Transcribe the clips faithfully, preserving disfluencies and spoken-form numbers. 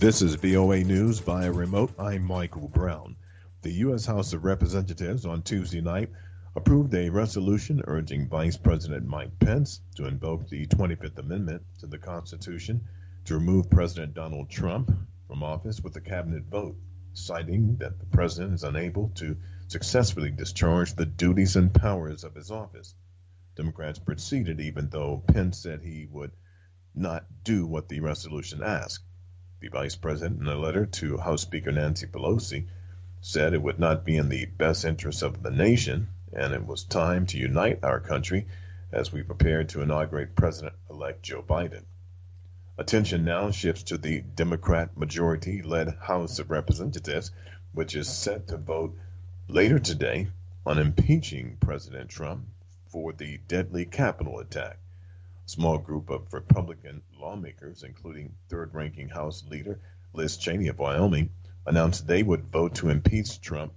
This is V O A News via remote. I'm Michael Brown. The U S. House of Representatives on Tuesday night approved a resolution urging Vice President Mike Pence to invoke the twenty-fifth Amendment to the Constitution to remove President Donald Trump from office with a cabinet vote, citing that the president is unable to successfully discharge the duties and powers of his office. Democrats proceeded even though Pence said he would not do what the resolution asked. The vice president, in a letter to House Speaker Nancy Pelosi, said it would not be in the best interest of the nation, and it was time to unite our country as we prepare to inaugurate President-elect Joe Biden. Attention now shifts to the Democrat majority-led House of Representatives, which is set to vote later today on impeaching President Trump for the deadly Capitol attack. A small group of Republican lawmakers, including third-ranking House Leader Liz Cheney of Wyoming, announced they would vote to impeach Trump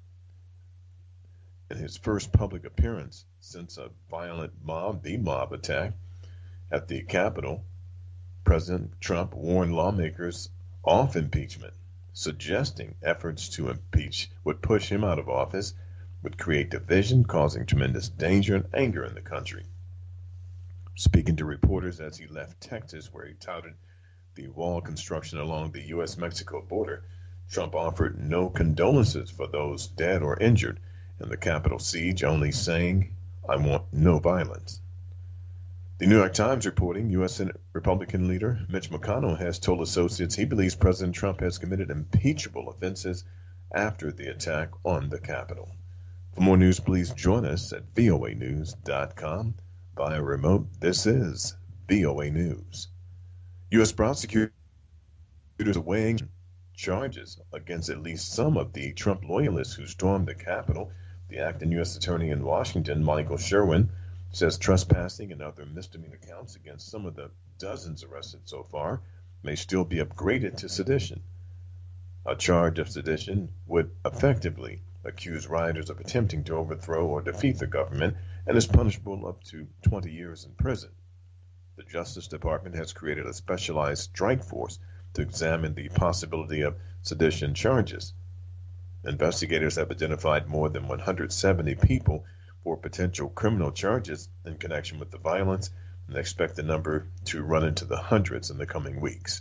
in his first public appearance since a violent mob, the mob attack at the Capitol. President Trump warned lawmakers off impeachment, suggesting efforts to impeach would push him out of office, would create division, causing tremendous danger and anger in the country. Speaking to reporters as he left Texas, where he touted the wall construction along the U S Mexico border, Trump offered no condolences for those dead or injured in the Capitol siege, only saying, "I want no violence." The New York Times reporting U S Senate Republican leader Mitch McConnell has told associates he believes President Trump has committed impeachable offenses after the attack on the Capitol. For more news, please join us at V O A news dot com. Via remote, this is V O A News. U S prosecutors are weighing charges against at least some of the Trump loyalists who stormed the Capitol. The acting U S Attorney in Washington, Michael Sherwin, says trespassing and other misdemeanor counts against some of the dozens arrested so far may still be upgraded to sedition. A charge of sedition would effectively accuse rioters of attempting to overthrow or defeat the government and is punishable up to twenty years in prison. The Justice Department has created a specialized strike force to examine the possibility of sedition charges. Investigators have identified more than one hundred seventy people for potential criminal charges in connection with the violence, and expect the number to run into the hundreds in the coming weeks.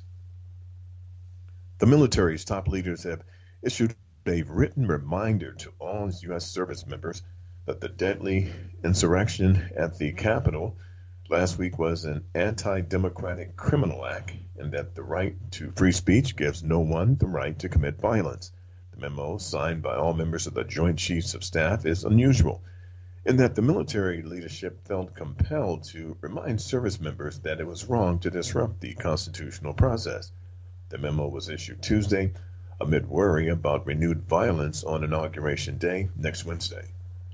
The military's top leaders have issued a written reminder to all U S service members that the deadly insurrection at the Capitol last week was an anti-democratic criminal act, and that the right to free speech gives no one the right to commit violence. The memo, signed by all members of the Joint Chiefs of Staff, is unusual in that the military leadership felt compelled to remind service members that it was wrong to disrupt the constitutional process. The memo was issued Tuesday amid worry about renewed violence on Inauguration Day next Wednesday.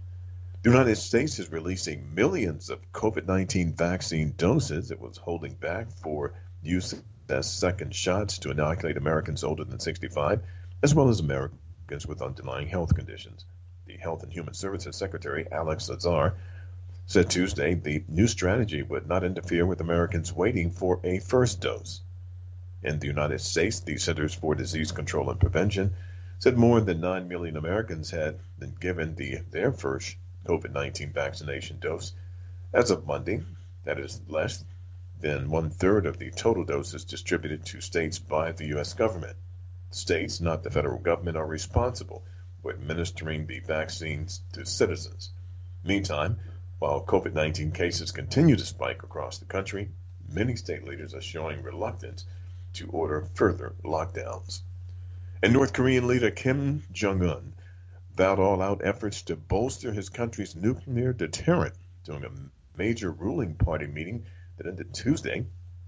The United States is releasing millions of COVID nineteen vaccine doses it was holding back for use as second shots to inoculate Americans older than sixty-five, as well as Americans with underlying health conditions. The Health and Human Services Secretary, Alex Azar, said Tuesday the new strategy would not interfere with Americans waiting for a first dose. In the United States, the Centers for Disease Control and Prevention said more than nine million Americans had been given the, their first COVID nineteen vaccination dose. As of Monday, that is less than one-third of the total doses distributed to states by the U S government. States, not the federal government, are responsible for administering the vaccines to citizens. Meantime, while COVID nineteen cases continue to spike across the country, many state leaders are showing reluctance to order further lockdowns. And North Korean leader Kim Jong-un vowed all-out efforts to bolster his country's nuclear deterrent during a major ruling party meeting that ended Tuesday.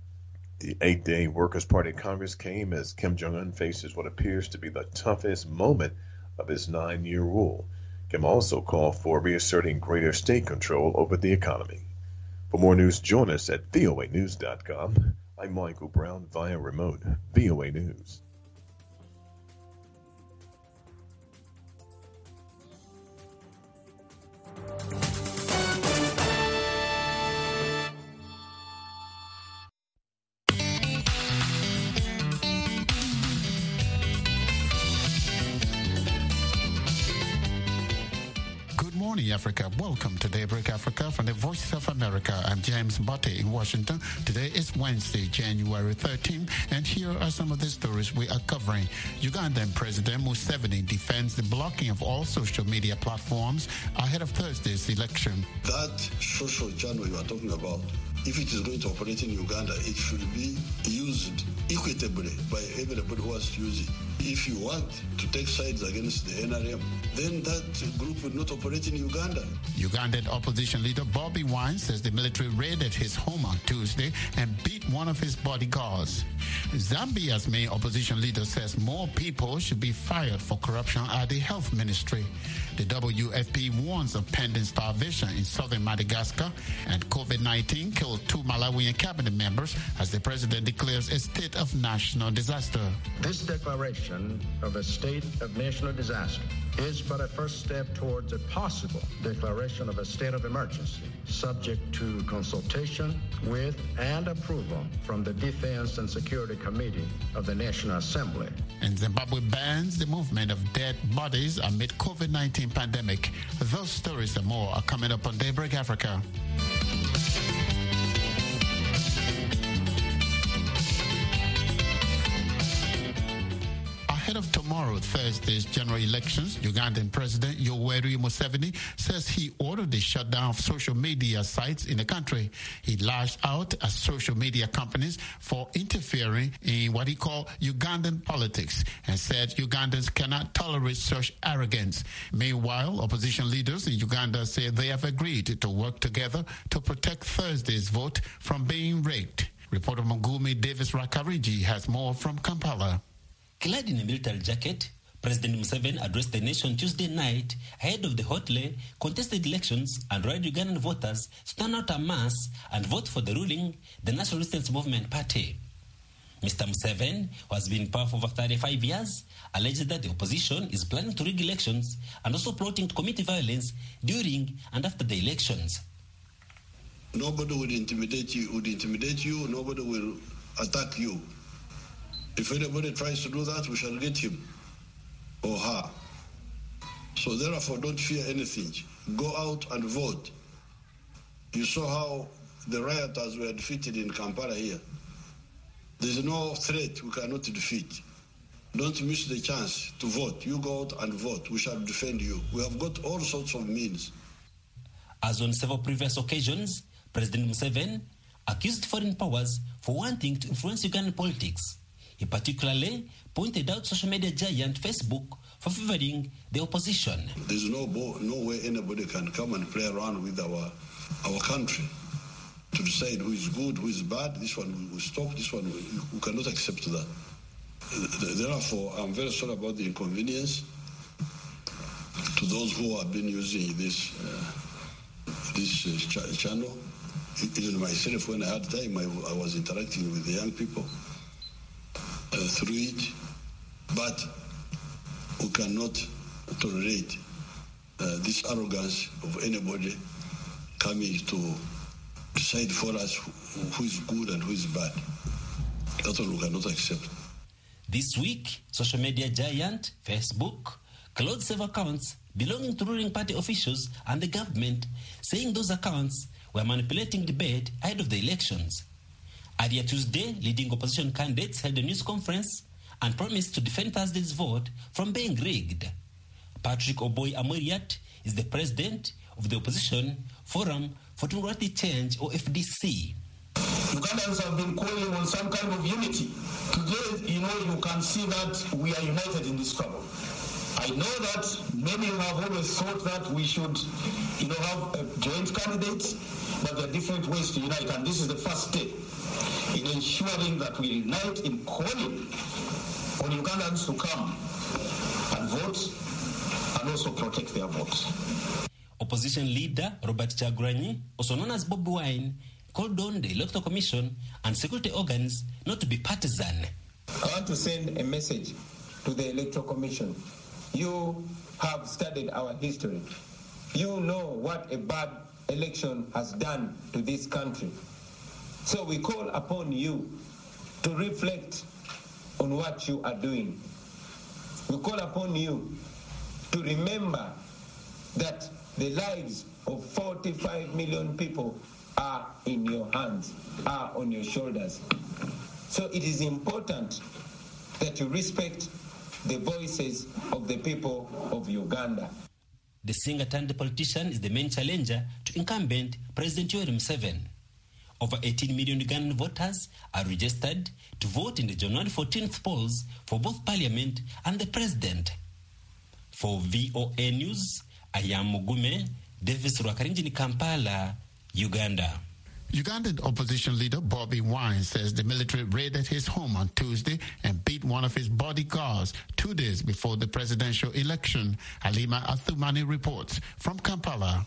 The eight-day Workers' Party Congress came as Kim Jong-un faces what appears to be the toughest moment of his nine-year rule. Kim also called for reasserting greater state control over the economy. For more news, join us at V O A news dot com. I'm Michael Brown via remote. V O A News. morning, Africa. Welcome to Daybreak Africa from the Voice of America. I'm James Botte in Washington. Today is Wednesday, January thirteenth, and here are some of the stories we are covering. Ugandan President Museveni defends the blocking of all social media platforms ahead of Thursday's election. That social channel you are talking about, if it is going to operate in Uganda, it should be used equitably by everybody who wants to use it. If you want to take sides against the N R M, then that group will not operate in Uganda. Ugandan opposition leader Bobby Wine says the military raided his home on Tuesday and beat one of his bodyguards. Zambia's main opposition leader says more people should be fired for corruption at the health ministry. The W F P warns of pending starvation in southern Madagascar, and COVID nineteen killed two Malawian cabinet members as the president declares a state of national disaster. This declaration of a state of national disaster is but a first step towards a possible declaration of a state of emergency, subject to consultation with and approval from the Defense and Security Committee of the National Assembly. And Zimbabwe bans the movement of dead bodies amid COVID nineteen pandemic. Those stories and more are coming up on Daybreak Africa. Ahead of tomorrow, Thursday's general elections, Ugandan President Yoweri Museveni says he ordered the shutdown of social media sites in the country. He lashed out at social media companies for interfering in what he called Ugandan politics and said Ugandans cannot tolerate such arrogance. Meanwhile, opposition leaders in Uganda say they have agreed to work together to protect Thursday's vote from being rigged. Reporter Mungumi Davis Rakariji has more from Kampala. Clad in a military jacket, President Museveni addressed the nation Tuesday night ahead of the hotly contested elections and urged Ugandan voters to turn out en masse and vote for the ruling, the National Resistance Movement Party. Mister Museveni, who has been in power for over thirty-five years, alleged that the opposition is planning to rig elections and also plotting to commit violence during and after the elections. Nobody will intimidate you, would intimidate you, nobody will attack you. If anybody tries to do that, we shall get him or her. So therefore, don't fear anything. Go out and vote. You saw how the rioters were defeated in Kampala here. There's no threat we cannot defeat. Don't miss the chance to vote. You go out and vote. We shall defend you. We have got all sorts of means. As on several previous occasions, President Museveni accused foreign powers for wanting to influence Ugandan politics. He particularly pointed out social media giant Facebook for favoring the opposition. There's no no way anybody can come and play around with our our country to decide who is good, who is bad. This one will stop, this one we, we cannot accept that. Therefore, I'm very sorry about the inconvenience to those who have been using this uh, this uh, ch- channel. Even myself, when I had time, I, I was interacting with the young people Uh, through it, but we cannot tolerate uh, this arrogance of anybody coming to decide for us who, who is good and who is bad. That's what we cannot accept. This week, social media giant Facebook closed several accounts belonging to ruling party officials and the government, saying those accounts were manipulating debate ahead of the elections. Earlier Tuesday, leading opposition candidates held a news conference and promised to defend Thursday's vote from being rigged. Patrick Oboy Amuriat is the president of the opposition Forum for Democratic Change, or F D C. Ugandans have been calling on some kind of unity. Today, you know, you can see that we are united in this struggle. I know that many have always thought that we should, you know, have a joint candidates, but there are different ways to unite, and this is the first step in ensuring that we unite in calling on Ugandans to come and vote and also protect their votes. Opposition leader Robert Kyagulanyi, also known as Bobi Wine, called on the Electoral Commission and security organs not to be partisan. I want to send a message to the Electoral Commission. You have studied our history. You know what a bad election has done to this country. So we call upon you to reflect on what you are doing. We call upon you to remember that The lives of forty-five million people are in your hands, are on your shoulders. So it is important that you respect the voices of the people of Uganda. The singer-turned politician is the main challenger to incumbent President Yoweri Museveni. Over eighteen million Ugandan voters are registered to vote in the January fourteenth polls for both parliament and the president. For V O A News, I am Mugume, Davis Rwakarinjini, Kampala, Uganda. Ugandan opposition leader Bobby Wine says the military raided his home on Tuesday and beat one of his bodyguards two days before the presidential election. Halima Athumani reports from Kampala.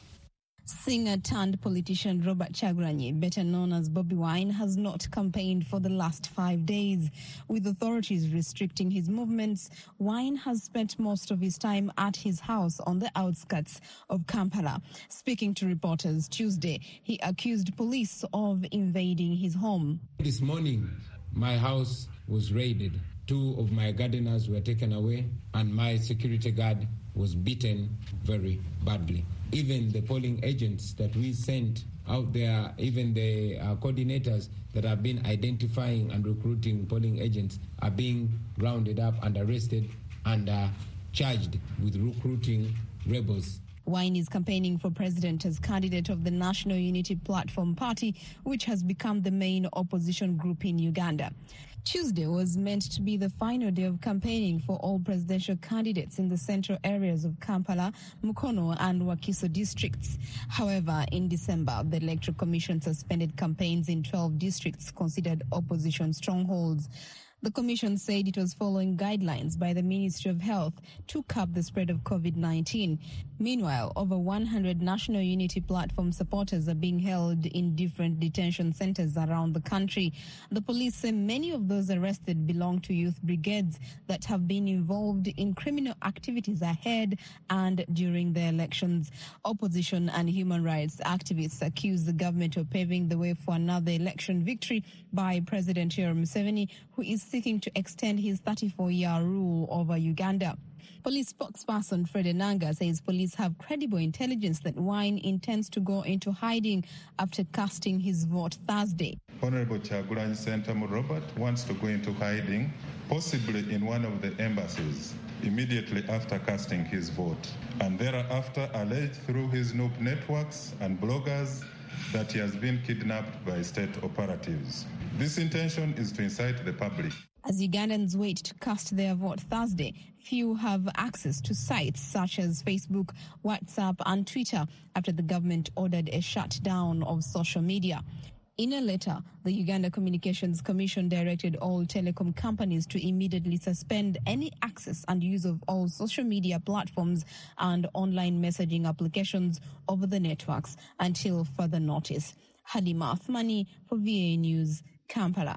Singer-turned-politician Robert Kyagulanyi, better known as Bobby Wine, has not campaigned for the last five days. With authorities restricting his movements, Wine has spent most of his time at his house on the outskirts of Kampala. Speaking to reporters Tuesday, he accused police of invading his home. This morning, my house was raided. Two of my gardeners were taken away, and my security guard was beaten very badly. Even the polling agents that we sent out there, even the uh, coordinators that have been identifying and recruiting polling agents are being rounded up and arrested and uh, charged with recruiting rebels. Wine is campaigning for president as candidate of the National Unity Platform Party, which has become the main opposition group in Uganda. Tuesday was meant to be the final day of campaigning for all presidential candidates in the central areas of Kampala, Mukono and Wakiso districts. However, in December, the Electoral Commission suspended campaigns in twelve districts considered opposition strongholds. The Commission said it was following guidelines by the Ministry of Health to curb the spread of COVID nineteen. Meanwhile, over one hundred National Unity Platform supporters are being held in different detention centers around the country. The police say many of those arrested belong to youth brigades that have been involved in criminal activities ahead and during the elections. Opposition and human rights activists accuse the government of paving the way for another election victory by President Yoweri Museveni, who is seeking to extend his thirty-four-year rule over Uganda. Police spokesperson Fred Enanga says police have credible intelligence that Wine intends to go into hiding after casting his vote Thursday. Honorable Kyagulanyi Ssentamu Robert wants to go into hiding, possibly in one of the embassies, immediately after casting his vote, and thereafter alleged through his N U P networks and bloggers that he has been kidnapped by state operatives. This intention is to incite the public. As Ugandans wait to cast their vote Thursday, few have access to sites such as Facebook, WhatsApp and Twitter after the government ordered a shutdown of social media. In a letter, the Uganda Communications Commission directed all telecom companies to immediately suspend any access and use of all social media platforms and online messaging applications over the networks until further notice. Halima Athumani for V A News, Kampala.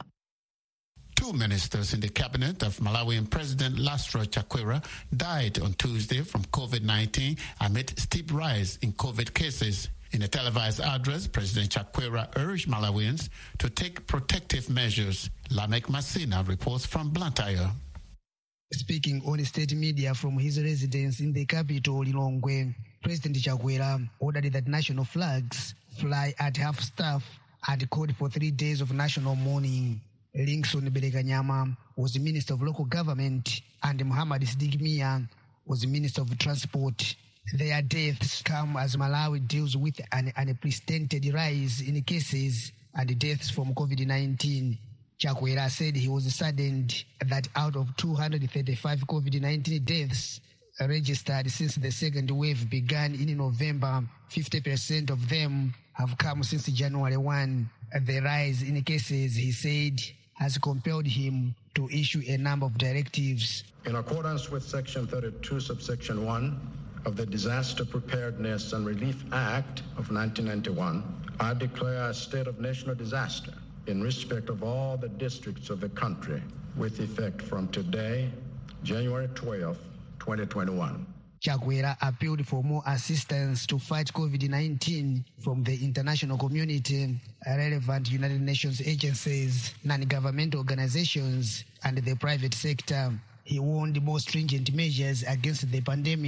Two ministers in the cabinet of Malawian President Lastra Chakwera died on Tuesday from COVID nineteen amid steep rise in COVID cases. In a televised address, President Chakwera urged Malawians to take protective measures. Lamek Masina reports from Blantyre. Speaking on state media from his residence in the capital, Lilongwe, President Chakwera ordered that national flags fly at half-staff and called for three days of national mourning. Linkson Beleganyama was the Minister of Local Government and Muhammad Sdigmia was the Minister of Transport. Their deaths come as Malawi deals with an unprecedented rise in cases and deaths from COVID nineteen. Chakwera said he was saddened that out of two hundred thirty-five COVID nineteen deaths registered since the second wave began in November, fifty percent of them have come since January first. The rise in cases, he said, has compelled him to issue a number of directives. In accordance with Section thirty-two, subsection one of the Disaster Preparedness and Relief Act of nineteen ninety-one, I declare a state of national disaster in respect of all the districts of the country with effect from today, January twelfth, twenty twenty-one. Chakwera appealed for more assistance to fight COVID nineteen from the international community, relevant United Nations agencies, non-governmental organizations, and the private sector. He warned more stringent measures against the pandemic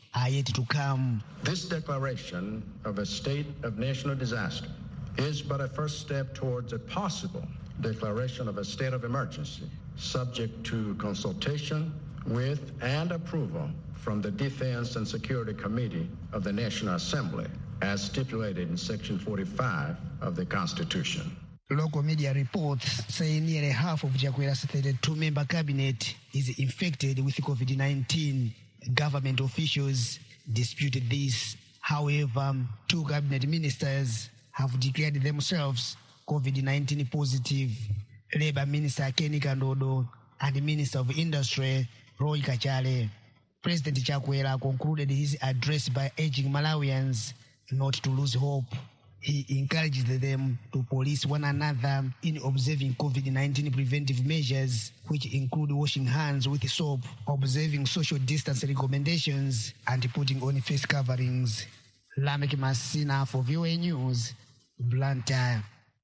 are yet to come. This declaration of a state of national disaster is but a first step towards a possible declaration of a state of emergency, subject to consultation with and approval from the Defense and Security Committee of the National Assembly, as stipulated in Section forty-five of the Constitution. Local media reports say nearly half of Chakwera's thirty-two member cabinet is infected with COVID nineteen. Government officials disputed this. However, two cabinet ministers have declared themselves COVID nineteen positive. Labour Minister Kenny Kandodo and the Minister of Industry Roy Kachale. President Chakwera concluded his address by urging Malawians not to lose hope. He encouraged them to police one another in observing COVID nineteen preventive measures, which include washing hands with soap, observing social distance recommendations, and putting on face coverings. Lamek Masina for V O A News, Blantyre.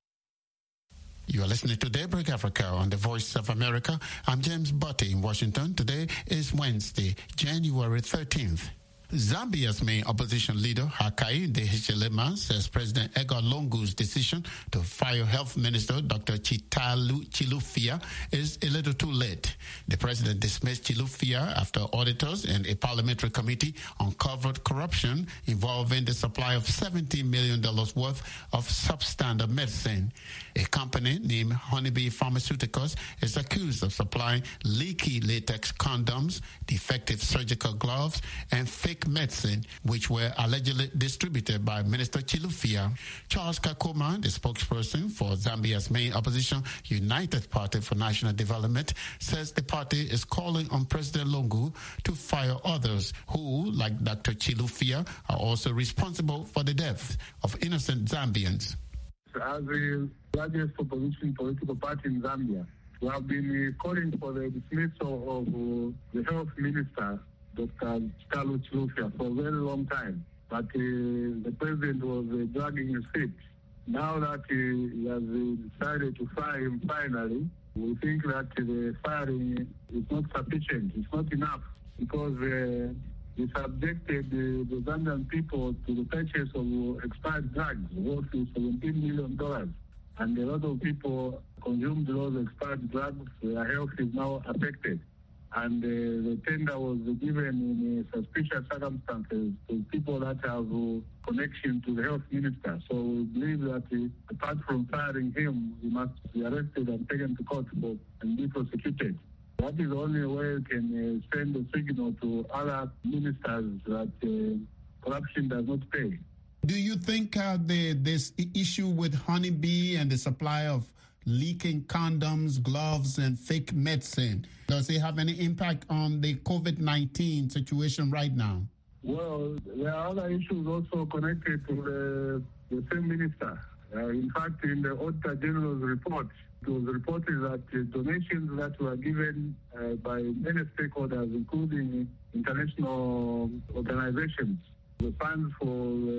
You are listening to Daybreak Africa on the Voice of America. I'm James Butty in Washington. Today is Wednesday, January thirteenth. Zambia's main opposition leader, Hakainde Hichilema, says President Edgar Lungu's decision to fire Health Minister Doctor Chitalu Chilufya is a little too late. The president dismissed Chilufya after auditors and a parliamentary committee uncovered corruption involving the supply of seventy million dollars worth of substandard medicine. A company named Honeybee Pharmaceuticals is accused of supplying leaky latex condoms, defective surgical gloves, and fake medicine, which were allegedly distributed by Minister Chilufya. Charles Kakoma, the spokesperson for Zambia's main opposition, United Party for National Development, says the party is calling on President Lungu to fire others who, like Doctor Chilufya, are also responsible for the death of innocent Zambians. As the largest opposition political party in Zambia, we have been calling for the dismissal of uh, the health minister, Doctor Chitalu Chilufya, for a very long time. But uh, the president was uh, dragging his feet. Now that uh, he has uh, decided to fire him finally, we think that uh, the firing is not sufficient. It's not enough because uh, he subjected uh, the Zambian people to the purchase of uh, expired drugs worth seventeen million dollars. And a lot of people consumed those expired drugs. Their health is now affected. And uh, the tender was given in uh, suspicious circumstances to people that have uh, connection to the health minister. So we believe that uh, apart from firing him, he must be arrested and taken to court for, and be prosecuted. That is the only way we can uh, send a signal to other ministers that uh, corruption does not pay. Do you think uh, the, this issue with Honeybee and the supply of leaking condoms, gloves, and fake medicine, does it have any impact on the COVID nineteen situation right now? Well, there are other issues also connected to the, the same minister. Uh, in fact, in the Auditor General's report, it was reported that uh, donations that were given uh, by many stakeholders, including international organizations, the funds for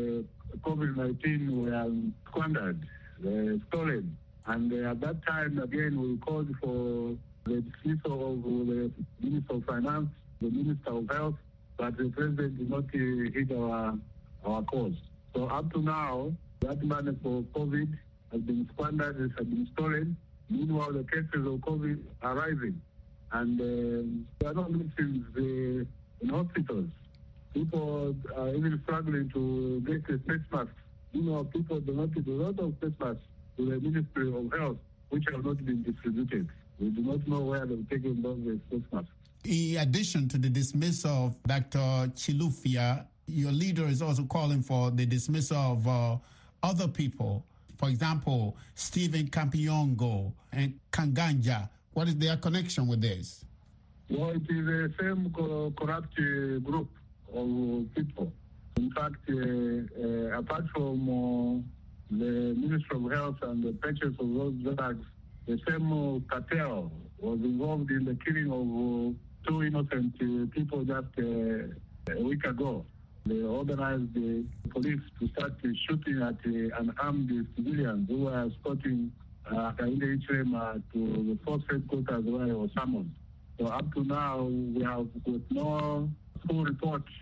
uh, COVID nineteen were squandered, uh, stolen. And uh, at that time, again, we called for the dismissal of the Minister of Finance, the Minister of Health, but the President did not uh, heed our, our cause. So up to now, that money for COVID has been squandered, it has been stolen. Meanwhile, the cases of COVID are rising. And uh, there are no medicines uh, in hospitals. People are even struggling to get a face mask. You know, people donated a lot of face masks to the Ministry of Health, which have not been distributed. We do not know where they've taken those face masks. In addition to the dismissal of Doctor Chilufya, your leader is also calling for the dismissal of uh, other people. For example, Stephen Kampiongo and Kanganja. What is their connection with this? Well, it is the same co- corrupt uh, group of people. In fact, uh, uh, apart from uh, the Ministry of Health and the purchase of those drugs, the same uh, cartel was involved in the killing of uh, two innocent uh, people just uh, a week ago. They organized the police to start uh, shooting at uh, unarmed civilians who were escorting Hakainde Hichilema to the force headquarters where he was summoned. So up to now, we have got no full report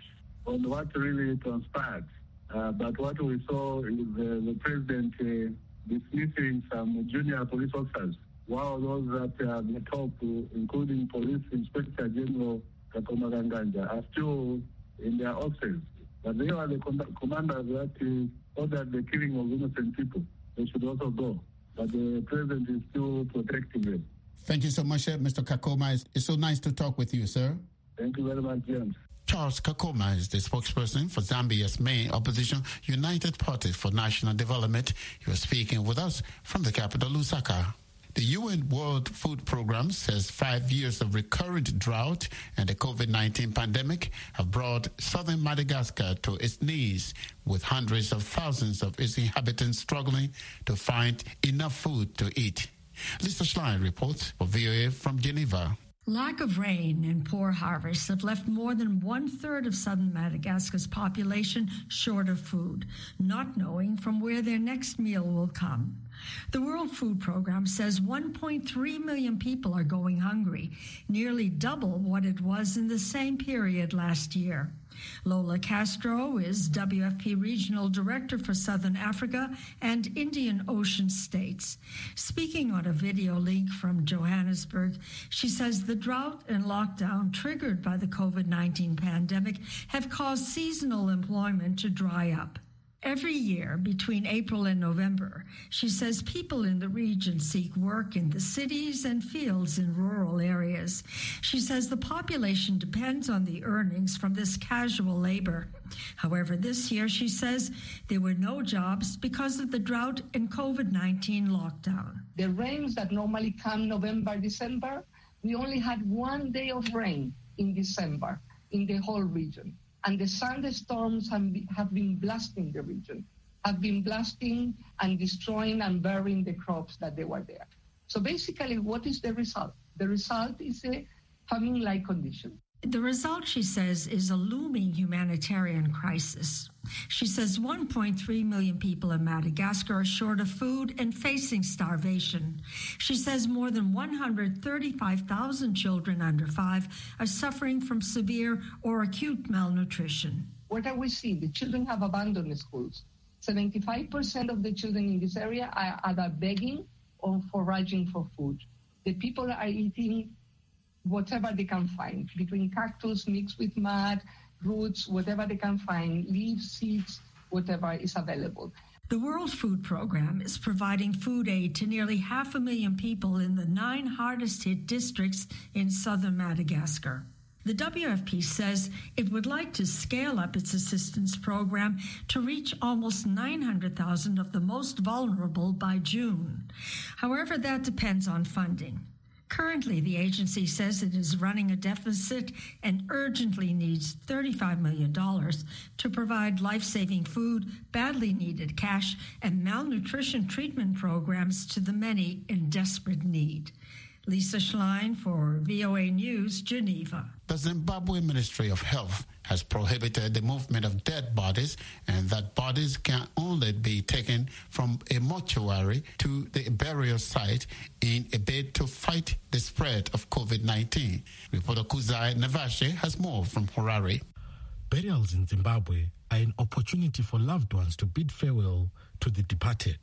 on what really transpired. Uh, but what we saw is uh, the president uh, dismissing some junior police officers, while those that are at the top, uh, including Police Inspector General Kakoma Ganganja, are still in their offices. But they are the com- commanders that uh, ordered the killing of innocent people. They should also go. But the president is still protecting them. Thank you so much, uh, Mister Kakoma. It's, it's so nice to talk with you, sir. Thank you very much, James. Charles Kakoma is the spokesperson for Zambia's main opposition, United Party for National Development. He was speaking with us from the capital, Lusaka. The U N World Food Programme says five years of recurrent drought and the COVID nineteen pandemic have brought southern Madagascar to its knees, with hundreds of thousands of its inhabitants struggling to find enough food to eat. Lisa Schlein reports for V O A from Geneva. Lack of rain and poor harvests have left more than one-third of southern Madagascar's population short of food, not knowing from where their next meal will come. The World Food Programme says one point three million people are going hungry, nearly double what it was in the same period last year. Lola Castro is W F P Regional Director for Southern Africa and Indian Ocean states. Speaking on a video link from Johannesburg, she says the drought and lockdown triggered by the COVID nineteen pandemic have caused seasonal employment to dry up. Every year, between April and November, she says people in the region seek work in the cities and fields in rural areas. She says the population depends on the earnings from this casual labor. However, this year, she says, there were no jobs because of the drought and COVID nineteen lockdown. The rains that normally come November, December, we only had one day of rain in December in the whole region. And the thunderstorms have been blasting the region, have been blasting and destroying and burying the crops that they were there. So basically, what is the result? The result is a famine-like condition. The result, she says, is a looming humanitarian crisis. She says one point three million people in Madagascar are short of food and facing starvation. She says more than one hundred thirty-five thousand children under five are suffering from severe or acute malnutrition. What are we seeing? The children have abandoned the schools. seventy-five percent of the children in this area are either begging or foraging for food. The people are eating whatever they can find, between cactus mixed with mud, roots, whatever they can find, leaves, seeds, whatever is available. The World Food Programme is providing food aid to nearly half a million people in the nine hardest hit districts in southern Madagascar. The W F P says it would like to scale up its assistance program to reach almost nine hundred thousand of the most vulnerable by June. However, that depends on funding. Currently, the agency says it is running a deficit and urgently needs thirty-five million dollars to provide life-saving food, badly needed cash, and malnutrition treatment programs to the many in desperate need. Lisa Schlein for V O A News, Geneva. The Zimbabwe Ministry of Health has prohibited the movement of dead bodies, and that bodies can only be taken from a mortuary to the burial site in a bid to fight the spread of COVID nineteen. Reporter Kuzai Navashe has more from Harare. Burials in Zimbabwe are an opportunity for loved ones to bid farewell to the departed.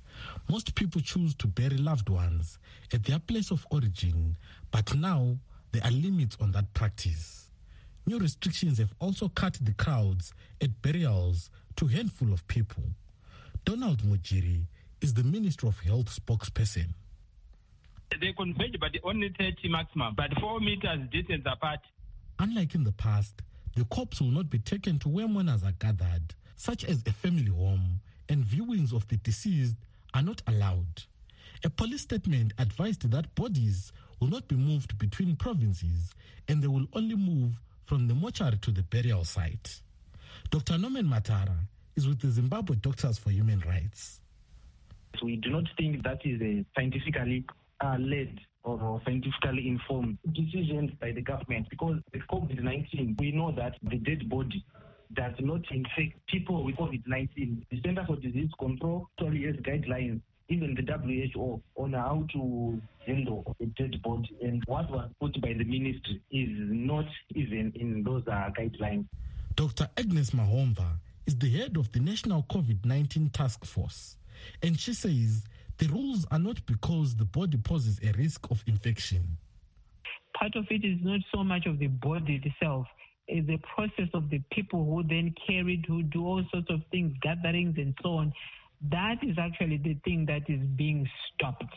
Most people choose to bury loved ones at their place of origin, but now there are limits on that practice. New restrictions have also cut the crowds at burials to a handful of people. Donald Mujiri is the Minister of Health spokesperson. They converge, but only thirty maximum, but four meters distance apart. Unlike in the past, the corpse will not be taken to where mourners are gathered, such as a family home, and viewings of the deceased are not allowed. A police statement advised that bodies will not be moved between provinces and they will only move from the mortuary to the burial site. Doctor Norman Matara is with the Zimbabwe Doctors for Human Rights. We do not think that is a scientifically uh, led or scientifically informed decision by the government, because with COVID nineteen, we know that the dead body does not infect people with COVID nineteen. The Center for Disease Control actually has guidelines, even the W H O, on how to handle a dead body. And what was put by the ministry is not even in those uh, guidelines. Doctor Agnes Mahomva is the head of the National COVID nineteen Task Force, and she says the rules are not because the body poses a risk of infection. Part of it is not so much of the body itself, it's the process of the people who then carry it, who do all sorts of things, gatherings and so on. That is actually the thing that is being stopped.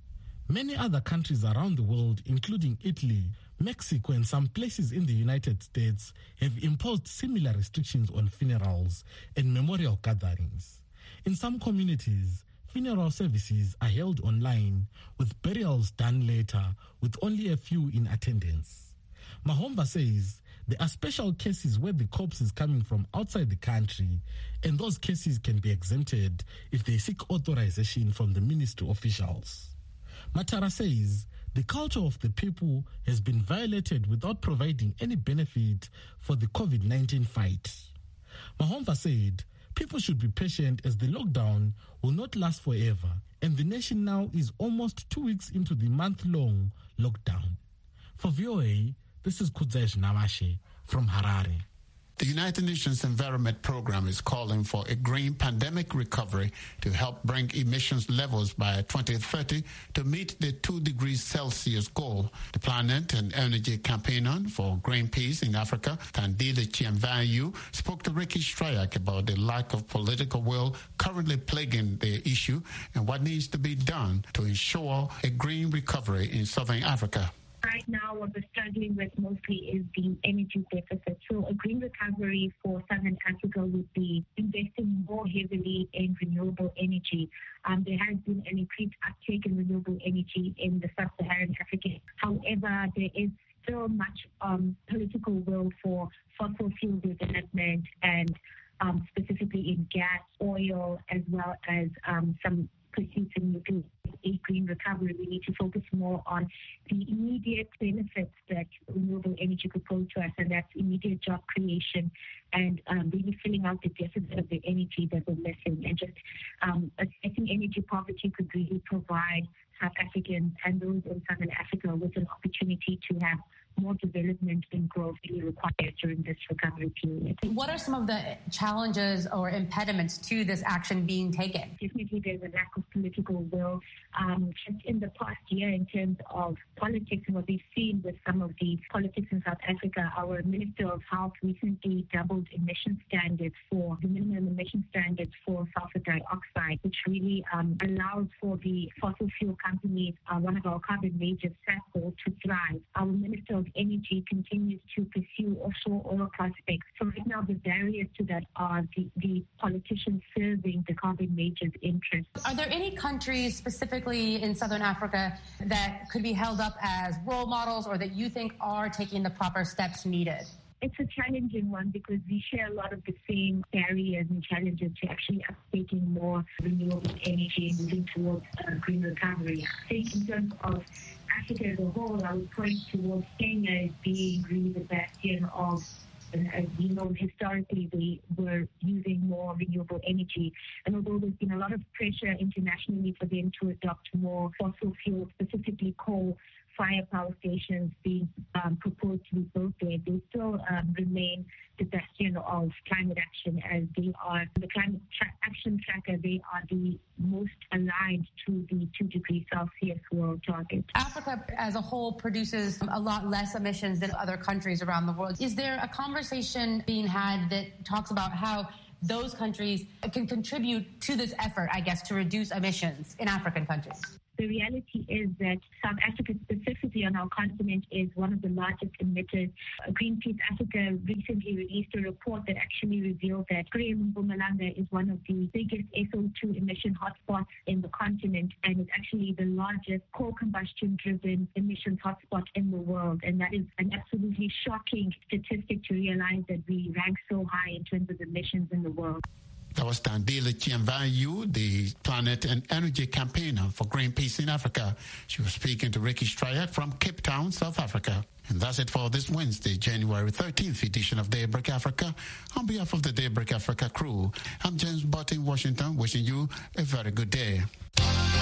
Many other countries around the world, including Italy, Mexico and some places in the United States, have imposed similar restrictions on funerals and memorial gatherings. In some communities, funeral services are held online, with burials done later, with only a few in attendance. Mahomva says there are special cases where the corpse is coming from outside the country, and those cases can be exempted if they seek authorization from the ministry officials. Matara says the culture of the people has been violated without providing any benefit for the COVID nineteen fight. Mahomva said people should be patient as the lockdown will not last forever, and the nation now is almost two weeks into the month-long lockdown. For V O A, this is Kudzesh Namashe from Harare. The United Nations Environment Programme is calling for a green pandemic recovery to help bring emissions levels by twenty thirty to meet the two degrees Celsius goal. The Planet and Energy Campaigner for Greenpeace in Africa, Thandile Chiamvanyu, spoke to Ricky Strayak about the lack of political will currently plaguing the issue and what needs to be done to ensure a green recovery in Southern Africa. Right now, what we're struggling with mostly is the energy deficit. So a green recovery for Southern Africa would be investing more heavily in renewable energy. Um, there has been an increased uptake in renewable energy in the sub-Saharan Africa. However, there is still much um, political will for fossil fuel development and um, specifically in gas, oil, as well as um, some pursuits in nuclear. A green recovery, we need to focus more on the immediate benefits that renewable energy could pose to us, and that's immediate job creation and um, really filling out the deficit of the energy that we're missing. And just um, assessing energy poverty could really provide South Africans and those in Southern Africa with an opportunity to have more development and growth really required during this recovery period. What are some of the challenges or impediments to this action being taken? Definitely there's a lack of political will. Um, just in the past year, in terms of politics and what we've seen with some of the politics in South Africa, our Minister of Health recently doubled emission standards for the minimum emission standards for sulfur dioxide, which really um, allows for the fossil fuel companies, uh, one of our carbon majors, Sasol, to thrive. Our Minister of Energy continues to pursue offshore oil prospects. So right now the barriers to that are the, the politicians serving the carbon majors' interests. Are there any countries specifically in Southern Africa that could be held up as role models or that you think are taking the proper steps needed? It's a challenging one because we share a lot of the same barriers and challenges to actually uptaking more renewable energy and moving towards uh, green recovery. I think in terms of Africa as a whole, I would point towards Kenya as being really the bastion of, and as you know, historically they were using more renewable energy. And although there's been a lot of pressure internationally for them to adopt more fossil fuels, specifically coal, fire power stations being um, proposed to be built there, they still um, remain the bastion of climate action, as they are the climate tra- action tracker. They are the most aligned to the two degree Celsius world target. Africa as a whole produces a lot less emissions than other countries around the world. Is there a conversation being had that talks about how those countries can contribute to this effort, I guess, to reduce emissions in African countries? The reality is that South Africa, specifically on our continent, is one of the largest emitters. Greenpeace Africa recently released a report that actually revealed that Mpumalanga is one of the biggest S O two emission hotspots in the continent, and it's actually the largest coal combustion-driven emissions hotspot in the world. And that is an absolutely shocking statistic to realize that we rank so high in terms of emissions in the world. That was Thandile Chiamvanyu, the Planet and Energy Campaigner for Greenpeace in Africa. She was speaking to Ricky Strayak from Cape Town, South Africa. And that's it for this Wednesday, January thirteenth edition of Daybreak Africa. On behalf of the Daybreak Africa crew, I'm James Butt in Washington, wishing you a very good day.